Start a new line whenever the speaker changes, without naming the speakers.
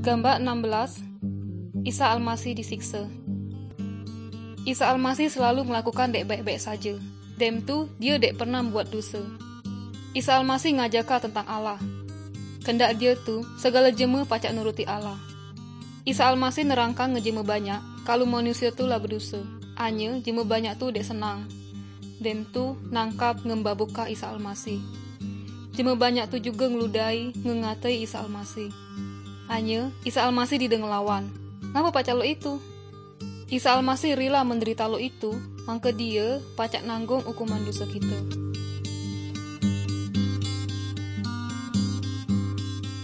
Gambar 16. Isa Al-Masih disiksa. Isa Al-Masih selalu melakukan dek baik-baik saja. Dem tu dia dek pernah buat dosa. Isa Al-Masih ngajarkan tentang Allah. Kendak dia tu segala jema pacak nuruti Allah. Isa Al-Masih nerangkan ngejema banyak kalau manusia tu lah berdosa. Hanya jema banyak tu dek senang. Dem tu nangkap ngembabuka Isa Al-Masih. Jema banyak tu juga ngeludai ngengatai Isa Al-Masih. Hanya Isa Al-Masih dideng lawan. Ngapa pacak lo itu? Isa Al-Masih rela menderita lo itu, mangke dia pacak nanggung hukuman dosa kita.